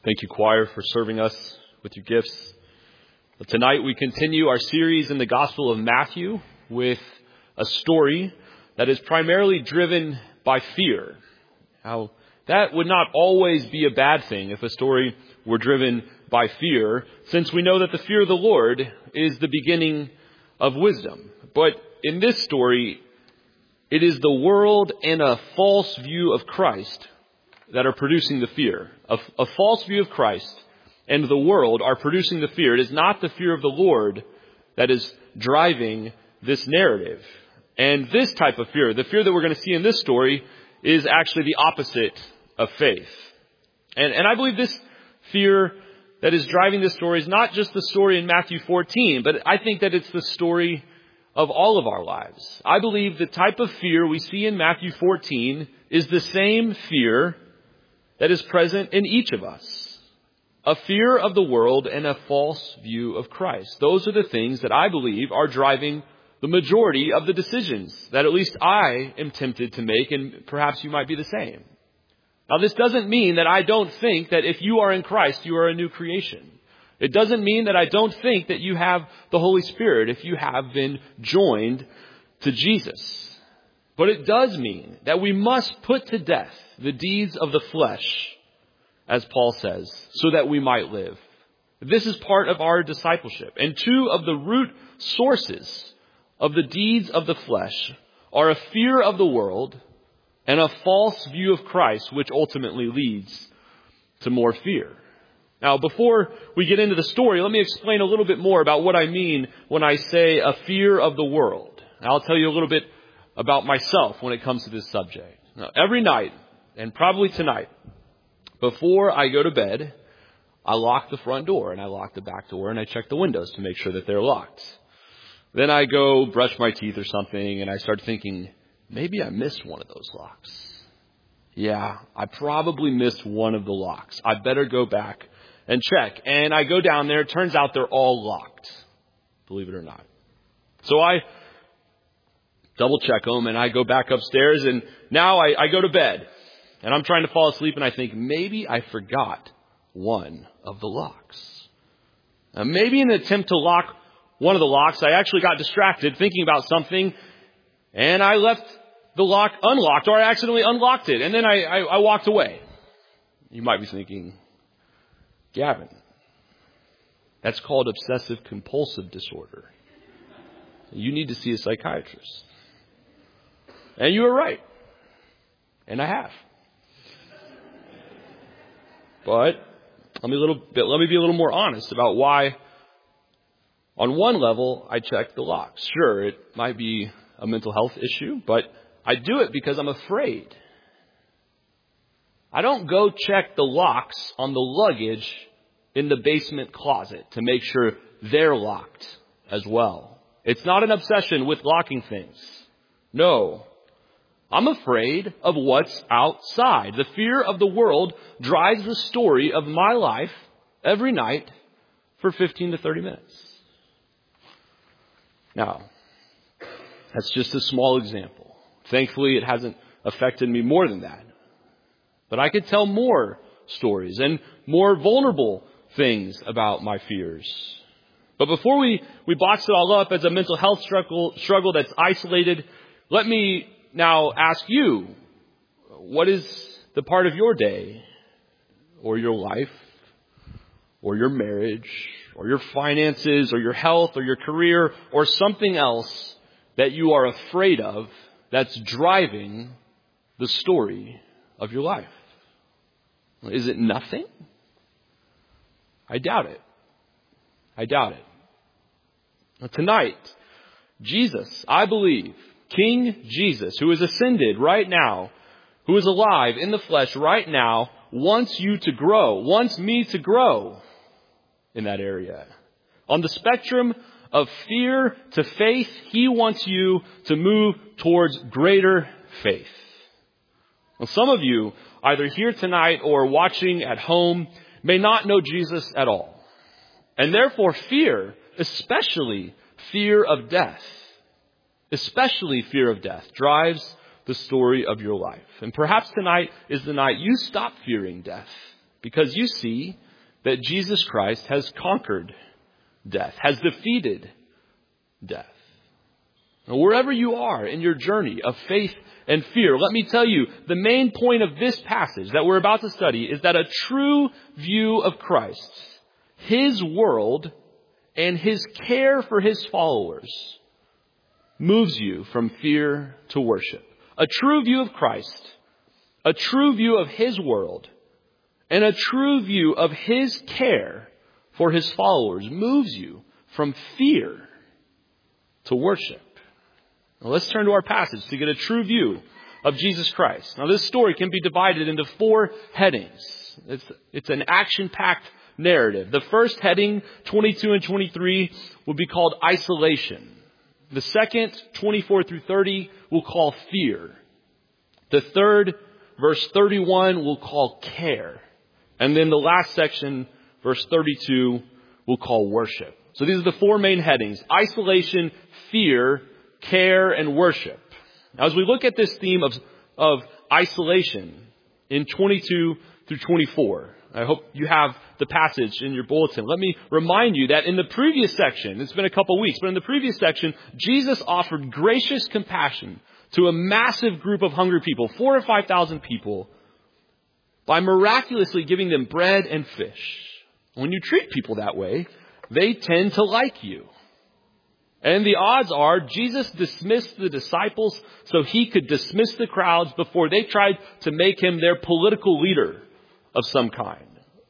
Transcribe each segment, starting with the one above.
Thank you, choir, for serving us with your gifts. Tonight we continue our series in the Gospel of Matthew with a story that is primarily driven by fear. Now, that would not always be a bad thing if a story were driven by fear, since we know that the fear of the Lord is the beginning of wisdom. But in this story, it is the world and a false view of Christ that are producing the fear. A false view of Christ and the world are producing the fear. It is not the fear of the Lord that is driving this narrative. And this type of fear, the fear that we're going to see in this story, is actually the opposite of faith. And I believe this fear that is driving this story is not just the story in Matthew 14, but I think that it's the story of all of our lives. I believe the type of fear we see in Matthew 14 is the same fear that is present in each of us. A fear of the world and a false view of Christ. Those are the things that I believe are driving the majority of the decisions that at least I am tempted to make, and perhaps you might be the same. Now, this doesn't mean that I don't think that if you are in Christ, you are a new creation. It doesn't mean that I don't think that you have the Holy Spirit if you have been joined to Jesus. But it does mean that we must put to death the deeds of the flesh, as Paul says, so that we might live. This is part of our discipleship. And two of the root sources of the deeds of the flesh are a fear of the world and a false view of Christ, which ultimately leads to more fear. Now, before we get into the story, let me explain a little bit more about what I mean when I say a fear of the world. I'll tell you a little bit about myself when it comes to this subject. Now, every night, and probably tonight, before I go to bed, I lock the front door and I lock the back door and I check the windows to make sure that they're locked. Then I go brush my teeth or something and I start thinking, maybe I missed one of those locks. Yeah, I probably missed one of the locks. I better go back and check. And I go down there. It turns out they're all locked, believe it or not. So I double check them and I go back upstairs and now I go to bed and I'm trying to fall asleep and I think maybe I forgot one of the locks. Now, maybe in an attempt to lock one of the locks, I actually got distracted thinking about something and I left the lock unlocked, or I accidentally unlocked it and then I walked away. You might be thinking, Gavin, that's called obsessive compulsive disorder. You need to see a psychiatrist. And you were right. And I have. But let me be a little more honest about why, on one level, I checked the locks. Sure, it might be a mental health issue, but I do it because I'm afraid. I don't go check the locks on the luggage in the basement closet to make sure they're locked as well. It's not an obsession with locking things. No. I'm afraid of what's outside. The fear of the world drives the story of my life every night for 15 to 30 minutes. Now, that's just a small example. Thankfully, it hasn't affected me more than that. But I could tell more stories and more vulnerable things about my fears. But before we box it all up as a mental health struggle that's isolated, let me now ask you, what is the part of your day or your life or your marriage or your finances or your health or your career or something else that you are afraid of that's driving the story of your life? Is it nothing? I doubt it. I doubt it. Now, tonight, Jesus, I believe, King Jesus, who is ascended right now, who is alive in the flesh right now, wants you to grow, wants me to grow in that area. On the spectrum of fear to faith, he wants you to move towards greater faith. Well, some of you, either here tonight or watching at home, may not know Jesus at all. And therefore fear, especially fear of death, drives the story of your life. And perhaps tonight is the night you stop fearing death because you see that Jesus Christ has conquered death, has defeated death. Now, wherever you are in your journey of faith and fear, let me tell you, the main point of this passage that we're about to study is that a true view of Christ, His world, and His care for His followers moves you from fear to worship. A true view of Christ, a true view of His world, and a true view of His care for His followers moves you from fear to worship. Now let's turn to our passage to get a true view of Jesus Christ. Now this story can be divided into 4 headings. It's an action-packed narrative. The first heading, 22 and 23, will be called isolation. The second, 24 through 30, we'll call fear. The third, verse 31, we'll call care. And then the last section, verse 32, we'll call worship. So these are the 4 main headings: isolation, fear, care, and worship. Now, as we look at this theme of isolation in 22 through 24, I hope you have the passage in your bulletin. Let me remind you that in the previous section, it's been a couple weeks, but in the previous section, Jesus offered gracious compassion to a massive group of hungry people, 4,000 or 5,000 people, by miraculously giving them bread and fish. When you treat people that way, they tend to like you. And the odds are Jesus dismissed the disciples so He could dismiss the crowds before they tried to make Him their political leader of some kind.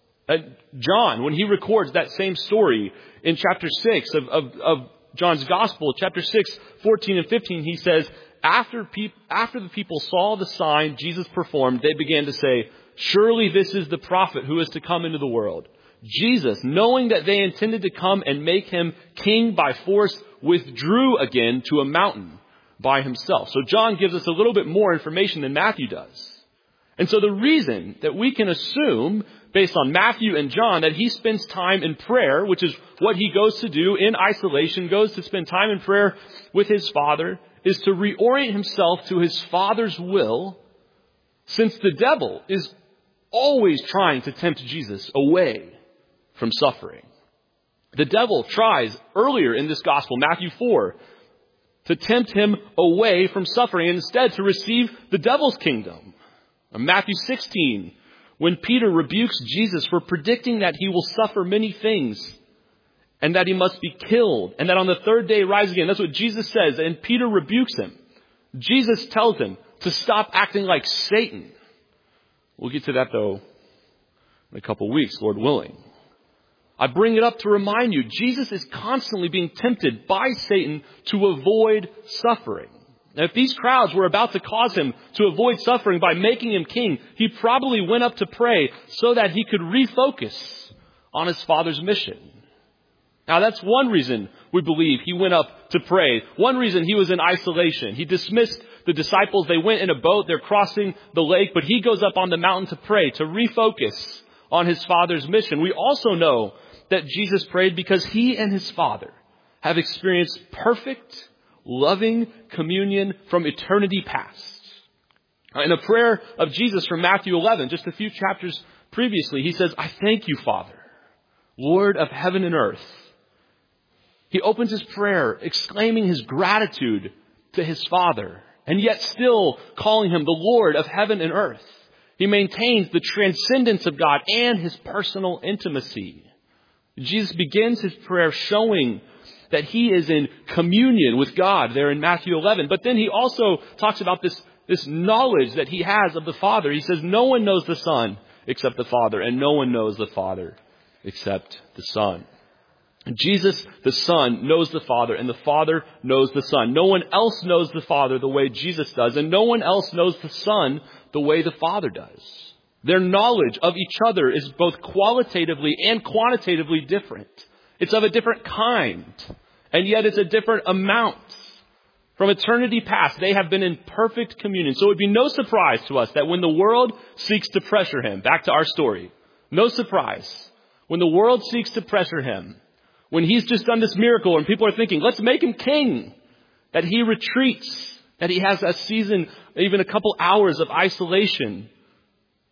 John, when he records that same story in chapter 6 of John's Gospel, chapter 6, 14 and 15, he says, after the people saw the sign Jesus performed, they began to say, "Surely this is the prophet who is to come into the world." Jesus, knowing that they intended to come and make Him king by force, withdrew again to a mountain by Himself. So John gives us a little bit more information than Matthew does. And so the reason that we can assume, based on Matthew and John, that He spends time in prayer, which is what He goes to do in isolation, goes to spend time in prayer with His Father, is to reorient Himself to His Father's will, since the devil is always trying to tempt Jesus away from suffering. The devil tries earlier in this gospel, Matthew 4, to tempt Him away from suffering and instead to receive the devil's kingdom. In Matthew 16, when Peter rebukes Jesus for predicting that He will suffer many things and that He must be killed and that on the third day rise again. That's what Jesus says, and Peter rebukes him. Jesus tells him to stop acting like Satan. We'll get to that, though, in a couple weeks, Lord willing. I bring it up to remind you, Jesus is constantly being tempted by Satan to avoid suffering. Now, if these crowds were about to cause Him to avoid suffering by making Him king, He probably went up to pray so that He could refocus on His Father's mission. Now, that's one reason we believe He went up to pray. One reason He was in isolation. He dismissed the disciples. They went in a boat. They're crossing the lake, but He goes up on the mountain to pray, to refocus on His Father's mission. We also know that Jesus prayed because He and His Father have experienced perfect, loving communion from eternity past. In a prayer of Jesus from Matthew 11, just a few chapters previously, He says, "I thank you, Father, Lord of heaven and earth." He opens His prayer exclaiming His gratitude to His Father, and yet still calling Him the Lord of heaven and earth. He maintains the transcendence of God and His personal intimacy. Jesus begins His prayer showing that He is in communion with God there in Matthew 11. But then He also talks about this knowledge that He has of the Father. He says, "No one knows the Son except the Father, and no one knows the Father except the Son." Jesus, the Son, knows the Father, and the Father knows the Son. No one else knows the Father the way Jesus does, and no one else knows the Son the way the Father does. Their knowledge of each other is both qualitatively and quantitatively different. It's of a different kind, and yet it's a different amount. From eternity past, they have been in perfect communion. So it would be no surprise to us that when the world seeks to pressure Him, back to our story, no surprise, when the world seeks to pressure Him, when He's just done this miracle and people are thinking, let's make Him king, that He retreats, that He has a season, even a couple hours of isolation,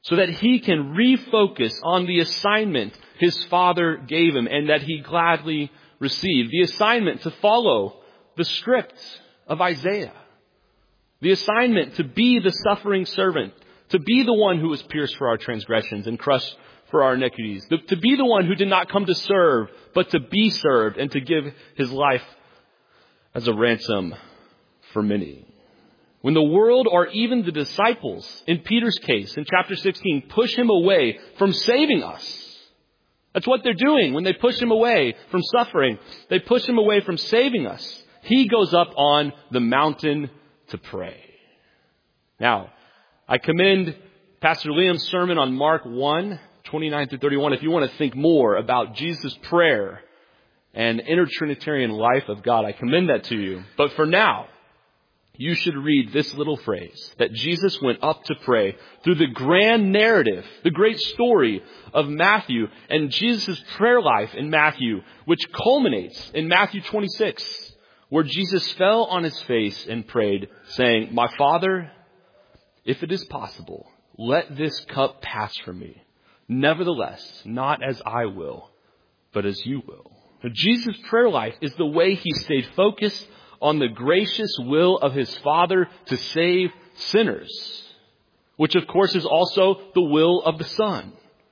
so that he can refocus on the assignment his Father gave him and that he gladly received. The assignment to follow the script of Isaiah. The assignment to be the suffering servant, to be the one who was pierced for our transgressions and crushed for our iniquities, to be the one who did not come to serve, but to be served and to give his life as a ransom for many. When the world or even the disciples, in Peter's case, in chapter 16, push him away from saving us. That's what they're doing when they push him away from suffering. They push him away from saving us. He goes up on the mountain to pray. Now, I commend Pastor Liam's sermon on Mark 1, 29 through 31. If you want to think more about Jesus' prayer and inter-Trinitarian life of God, I commend that to you. But for now, you should read this little phrase, that Jesus went up to pray through the grand narrative, the great story of Matthew and Jesus' prayer life in Matthew, which culminates in Matthew 26, where Jesus fell on his face and prayed, saying, "My Father, if it is possible, let this cup pass from me. Nevertheless, not as I will, but as you will." Now, Jesus' prayer life is the way he stayed focused on the gracious will of his Father to save sinners, which of course is also the will of the Son.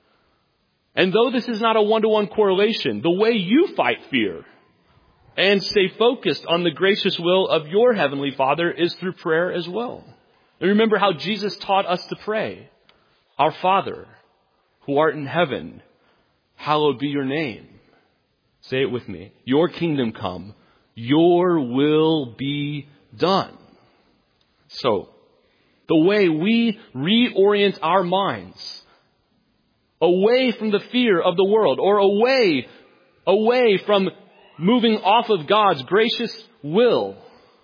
And though this is not a one-to-one correlation, the way you fight fear and stay focused on the gracious will of your Heavenly Father is through prayer as well. And remember how Jesus taught us to pray. Our Father, who art in heaven, hallowed be your name. Say it with me. Your kingdom come. Your will be done. So, the way we reorient our minds away from the fear of the world or away from moving off of God's gracious will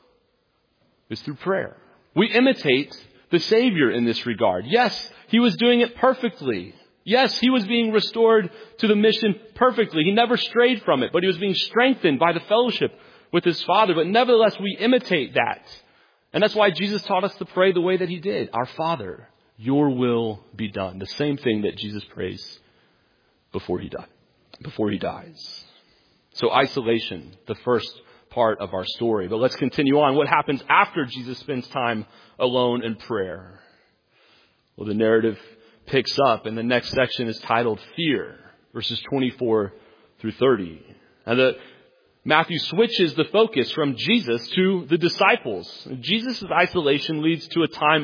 is through prayer. We imitate the Savior in this regard. Yes, he was doing it perfectly. Yes, he was being restored to the mission perfectly. He never strayed from it, but he was being strengthened by the fellowship with his Father. But nevertheless, we imitate that. And that's why Jesus taught us to pray the way that he did. Our Father, your will be done. The same thing that Jesus prays before he dies. So isolation, the first part of our story. But let's continue on. What happens after Jesus spends time alone in prayer? Well, the narrative picks up, and the next section is titled Fear, verses 24 through 30. And Matthew switches the focus from Jesus to the disciples. Jesus' isolation leads to a time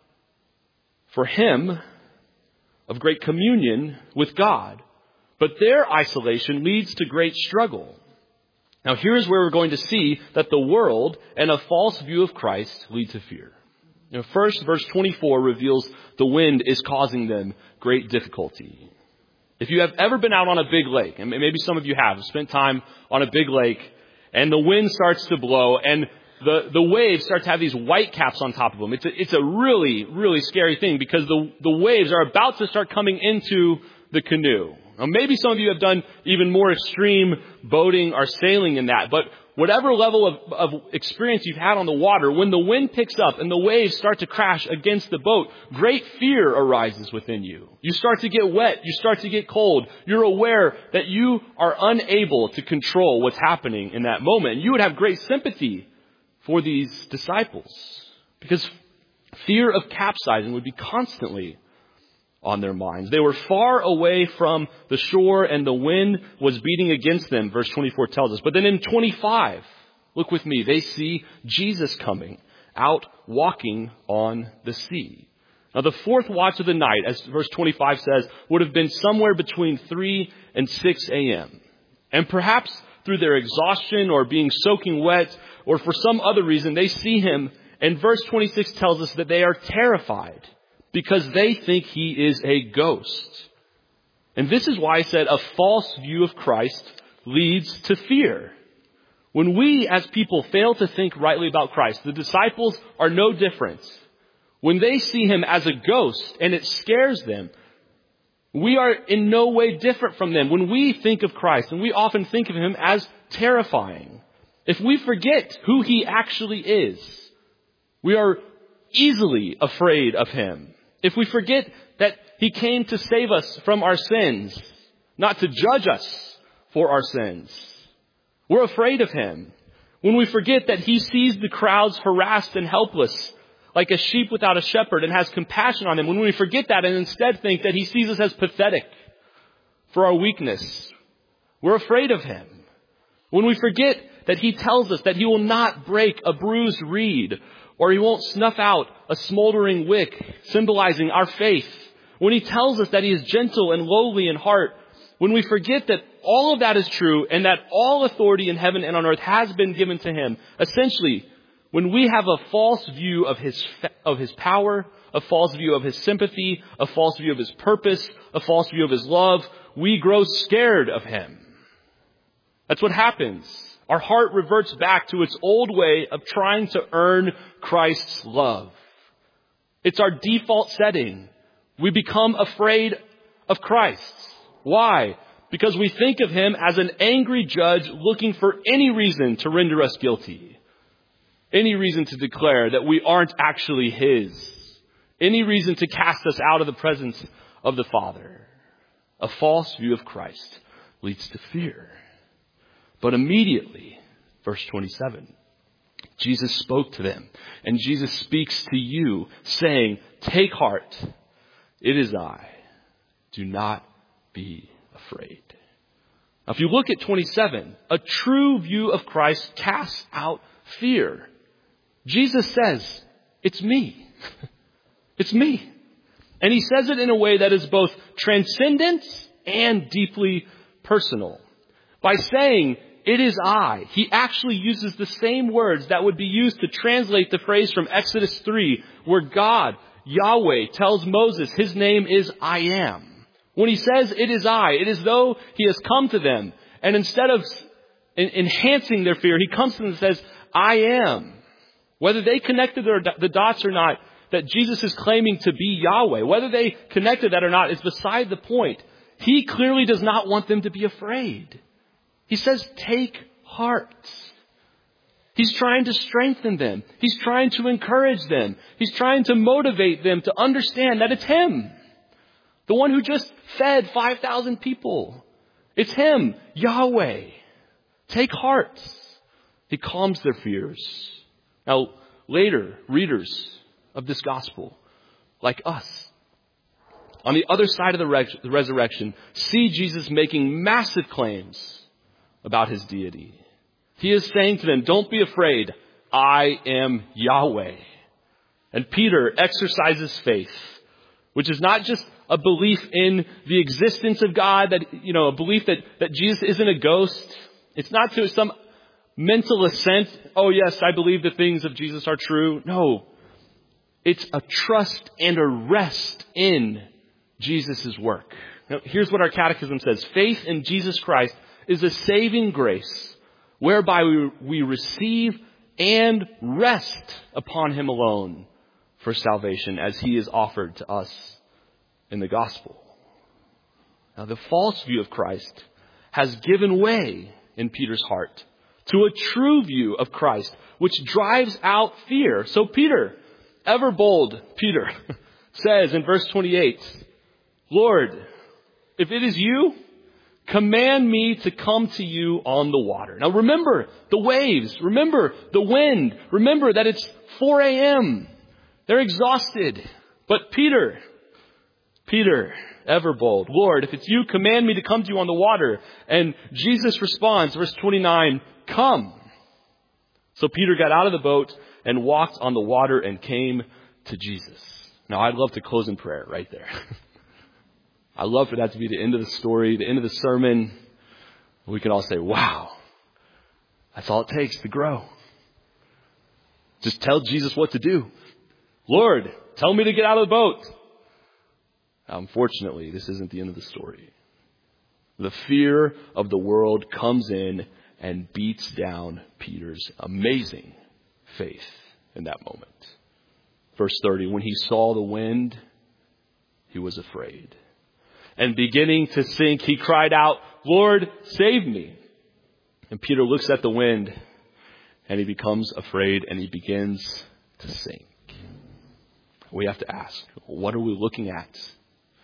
for him of great communion with God. But their isolation leads to great struggle. Now here's where we're going to see that the world and a false view of Christ lead to fear. First, verse 24 reveals the wind is causing them great difficulty. If you have ever been out on a big lake, and maybe some of you have spent time on a big lake, and the wind starts to blow, and the waves start to have these white caps on top of them. It's a really, really scary thing because the waves are about to start coming into the canoe. Now, maybe some of you have done even more extreme boating or sailing in that, but whatever level of experience you've had on the water, when the wind picks up and the waves start to crash against the boat, great fear arises within you. You start to get wet. You start to get cold. You're aware that you are unable to control what's happening in that moment. And you would have great sympathy for these disciples because fear of capsizing would be constantly on their minds. They were far away from the shore and the wind was beating against them, verse 24 tells us. But then in 25, look with me, they see Jesus coming out walking on the sea. Now the fourth watch of the night, as verse 25 says, would have been somewhere between 3 and 6 a.m. And perhaps through their exhaustion or being soaking wet or for some other reason, they see him. And verse 26 tells us that they are terrified because they think he is a ghost. And this is why I said a false view of Christ leads to fear. When we as people fail to think rightly about Christ, the disciples are no different. When they see him as a ghost and it scares them, we are in no way different from them. When we think of Christ, and we often think of him as terrifying, if we forget who he actually is, we are easily afraid of him. If we forget that He came to save us from our sins, not to judge us for our sins. We're afraid of him. When we forget that he sees the crowds harassed and helpless, like a sheep without a shepherd, and has compassion on them. When we forget that and instead think that he sees us as pathetic for our weakness, we're afraid of him. When we forget that he tells us that he will not break a bruised reed, or he won't snuff out a smoldering wick, symbolizing our faith. When he tells us that he is gentle and lowly in heart, when we forget that all of that is true and that all authority in heaven and on earth has been given to him, essentially, when we have a false view of his power, a false view of his sympathy, a false view of his purpose, a false view of his love, we grow scared of him. That's what happens. Our heart reverts back to its old way of trying to earn Christ's love. It's our default setting. We become afraid of Christ. Why? Because we think of him as an angry judge looking for any reason to render us guilty. Any reason to declare that we aren't actually his. Any reason to cast us out of the presence of the Father. A false view of Christ leads to fear. But immediately, verse 27, Jesus spoke to them. And Jesus speaks to you, saying, take heart. It is I. Do not be afraid. Now, if you look at 27, a true view of Christ casts out fear. Jesus says, it's me. It's me. And he says it in a way that is both transcendent and deeply personal. By saying, it is I, he actually uses the same words that would be used to translate the phrase from Exodus 3, where God, Yahweh, tells Moses his name is I am. When he says, it is I, it is though he has come to them. And instead of enhancing their fear, he comes to them and says, I am. Whether they connected the dots or not, that Jesus is claiming to be Yahweh, whether they connected that or not is beside the point. He clearly does not want them to be afraid. He says, take heart. He's trying to strengthen them. He's trying to encourage them. He's trying to motivate them to understand that it's him. The one who just fed 5,000 people. It's him, Yahweh. Take heart. He calms their fears. Now, later, readers of this gospel, like us, on the other side of the resurrection, see Jesus making massive claims about his deity. He is saying to them, don't be afraid. I am Yahweh. And Peter exercises faith, which is not just a belief in the existence of God, that, a belief that Jesus isn't a ghost. It's not to some mental assent. Oh yes, I believe the things of Jesus are true. No. It's a trust and a rest in Jesus' work. Now, here's what our catechism says. Faith in Jesus Christ is a saving grace whereby we receive and rest upon him alone for salvation as he is offered to us in the gospel. Now, the false view of Christ has given way in Peter's heart to a true view of Christ, which drives out fear. So Peter, ever bold Peter, says in verse 28, Lord, if it is you, command me to come to you on the water. Now remember the waves. Remember the wind. Remember that it's 4 a.m. They're exhausted. But Peter, ever bold, Lord, if it's you, command me to come to you on the water. And Jesus responds, verse 29, come. So Peter got out of the boat and walked on the water and came to Jesus. Now I'd love to close in prayer right there. I'd love for that to be the end of the story, the end of the sermon. We can all say, wow, that's all it takes to grow. Just tell Jesus what to do. Lord, tell me to get out of the boat. Unfortunately, this isn't the end of the story. The fear of the world comes in and beats down Peter's amazing faith in that moment. Verse 30, when he saw the wind, he was afraid. And beginning to sink, he cried out, Lord, save me. And Peter looks at the wind and he becomes afraid and he begins to sink. We have to ask, what are we looking at?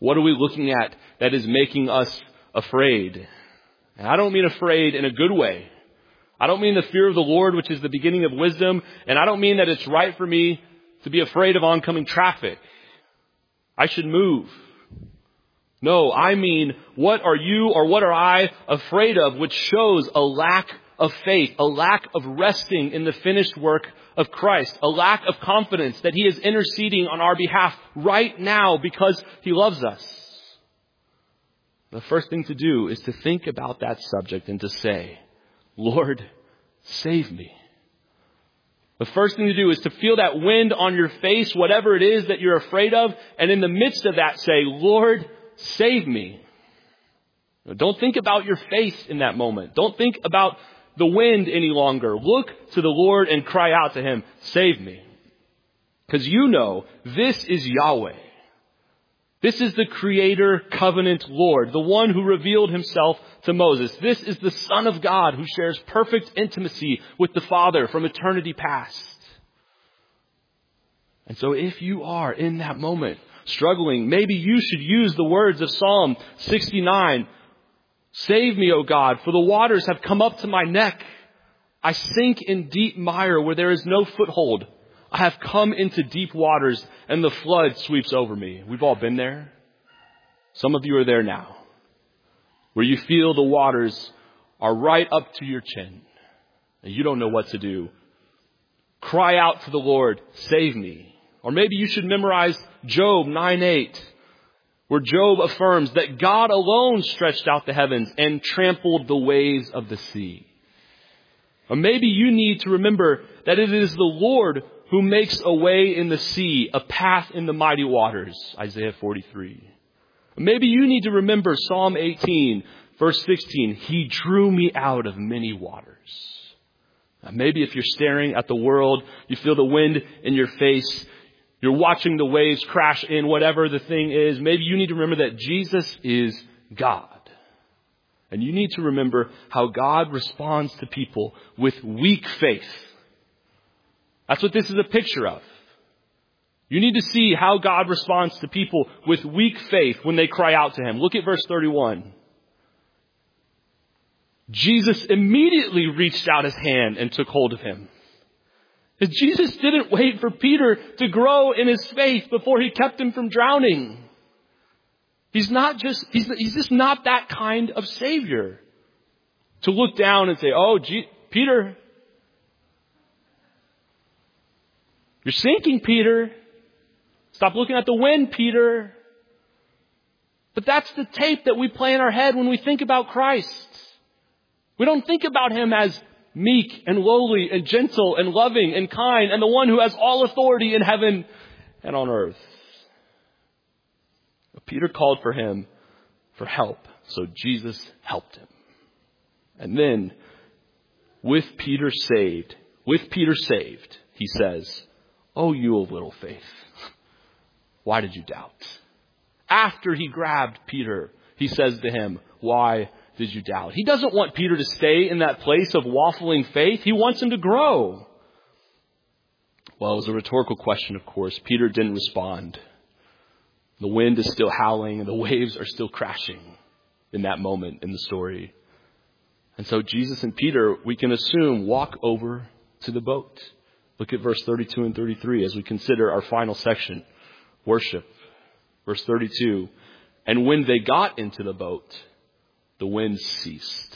What are we looking at that is making us afraid? And I don't mean afraid in a good way. I don't mean the fear of the Lord, which is the beginning of wisdom. And I don't mean that it's right for me to be afraid of oncoming traffic. I should move. No, I mean, what are you or what are I afraid of, which shows a lack of faith, a lack of resting in the finished work of Christ, a lack of confidence that He is interceding on our behalf right now because He loves us. The first thing to do is to think about that subject and to say, Lord, save me. The first thing to do is to feel that wind on your face, whatever it is that you're afraid of, and in the midst of that say, Lord, save me. Don't think about your face in that moment. Don't think about the wind any longer. Look to the Lord and cry out to Him, save me. Because you know, this is Yahweh. This is the Creator Covenant Lord, the one who revealed Himself to Moses. This is the Son of God who shares perfect intimacy with the Father from eternity past. And so if you are in that moment struggling, maybe you should use the words of Psalm 69. Save me, O God, for the waters have come up to my neck. I sink in deep mire where there is no foothold. I have come into deep waters and the flood sweeps over me. We've all been there. Some of you are there now, where you feel the waters are right up to your chin and you don't know what to do. Cry out to the Lord, save me. Or maybe you should memorize Job 9:8, where Job affirms that God alone stretched out the heavens and trampled the waves of the sea. Or maybe you need to remember that it is the Lord who makes a way in the sea, a path in the mighty waters, Isaiah 43. Maybe you need to remember Psalm 18, verse 16, He drew me out of many waters. Now, maybe if you're staring at the world, you feel the wind in your face, you're watching the waves crash in, whatever the thing is, maybe you need to remember that Jesus is God. And you need to remember how God responds to people with weak faith. That's what this is a picture of. You need to see how God responds to people with weak faith when they cry out to Him. Look at verse 31. Jesus immediately reached out His hand and took hold of him. Jesus didn't wait for Peter to grow in his faith before He kept him from drowning. He's just not that kind of Savior to look down and say, oh, Peter, you're sinking, Peter. Stop looking at the wind, Peter. But that's the tape that we play in our head when we think about Christ. We don't think about Him as meek and lowly and gentle and loving and kind and the one who has all authority in heaven and on earth. But Peter called for him for help, so Jesus helped him. And then, with Peter saved, He says, oh, you of little faith, why did you doubt? After He grabbed Peter, He says to him, why did you doubt? He doesn't want Peter to stay in that place of waffling faith. He wants him to grow. Well, it was a rhetorical question, of course. Peter didn't respond. The wind is still howling and the waves are still crashing in that moment in the story. And so Jesus and Peter, we can assume, walk over to the boat. Look at verse 32 and 33 as we consider our final section, worship. Verse 32, and when they got into the boat, the wind ceased.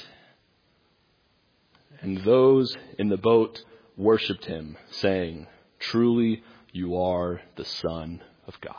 And those in the boat worshipped Him, saying, truly you are the Son of God.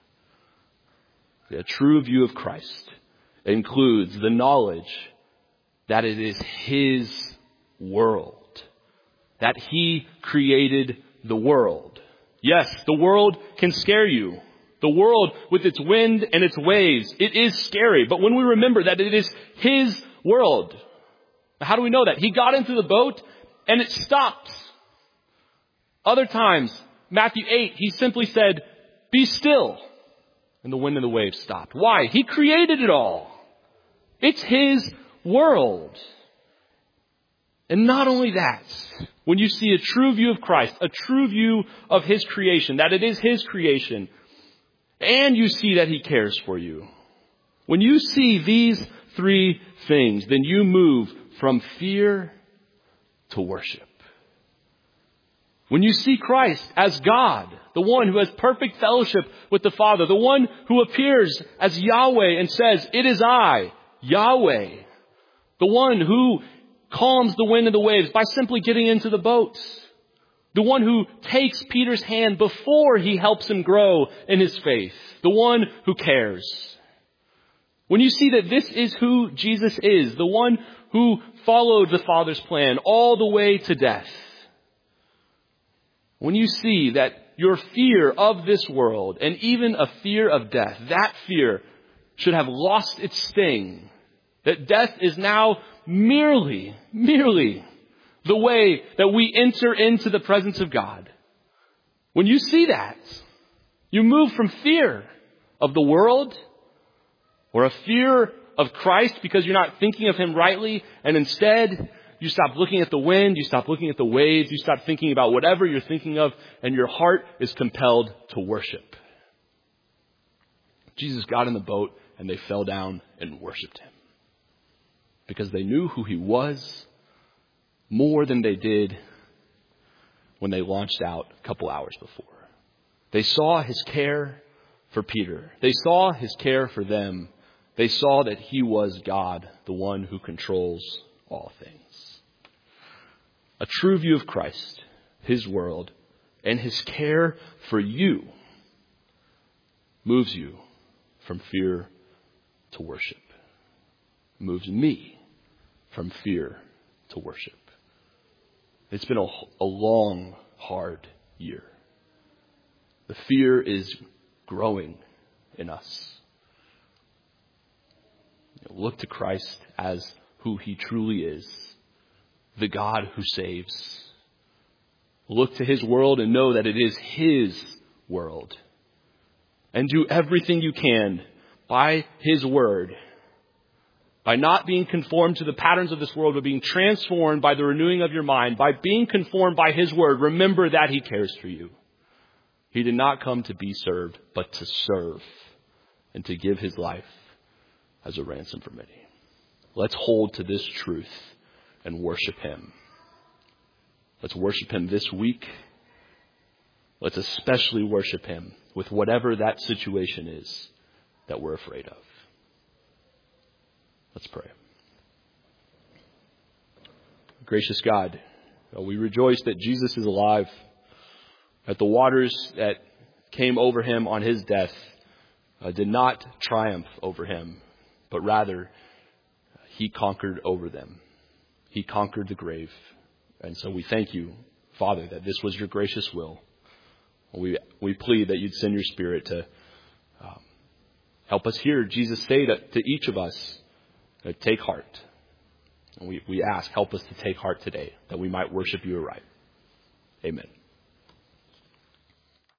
A true view of Christ includes the knowledge that it is His world, that He created the world. Yes, the world can scare you. The world with its wind and its waves, it is scary. But when we remember that it is His world, how do we know that? He got into the boat and it stopped. Other times, Matthew 8, He simply said, be still. And the wind and the waves stopped. Why? He created it all. It's His world. And not only that, when you see a true view of Christ, a true view of His creation, that it is His creation, and you see that he cares for you. When you see these three things, then you move from fear to worship. When you see Christ as God, the one who has perfect fellowship with the Father, the one who appears as Yahweh and says, "It is I, Yahweh," the one who calms the wind and the waves by simply getting into the boat, the one who takes Peter's hand before he helps him grow in his faith, the one who cares. When you see that this is who Jesus is, the one who followed the Father's plan all the way to death, when you see that your fear of this world and even a fear of death, that fear should have lost its sting, that death is now merely the way that we enter into the presence of God. When you see that, you move from fear of the world or a fear of Christ because you're not thinking of him rightly, and instead you stop looking at the wind, you stop looking at the waves, you stop thinking about whatever you're thinking of, and your heart is compelled to worship. Jesus got in the boat and they fell down and worshiped him because they knew who he was more than they did when they launched out a couple hours before. They saw his care for Peter. They saw his care for them. They saw that he was God, the one who controls all things. A true view of Christ, his world, and his care for you moves you from fear to worship. Moves me from fear to worship. It's been a long, hard year. The fear is growing in us. Look to Christ as who he truly is, the God who saves. Look to his world and know that it is his world. And do everything you can by his word, by not being conformed to the patterns of this world, but being transformed by the renewing of your mind, by being conformed by his word. Remember that he cares for you. He did not come to be served, but to serve and to give his life as a ransom for many. Let's hold to this truth and worship him. Let's worship him this week. Let's especially worship him with whatever that situation is that we're afraid of. Let's pray. Gracious God, we rejoice that Jesus is alive, that the waters that came over him on his death did not triumph over him, but rather he conquered over them. He conquered the grave. And so we thank you, Father, that this was your gracious will. We plead that you'd send your Spirit to help us hear Jesus say that to each of us, take heart. And we ask, help us to take heart today, that we might worship you aright. Amen.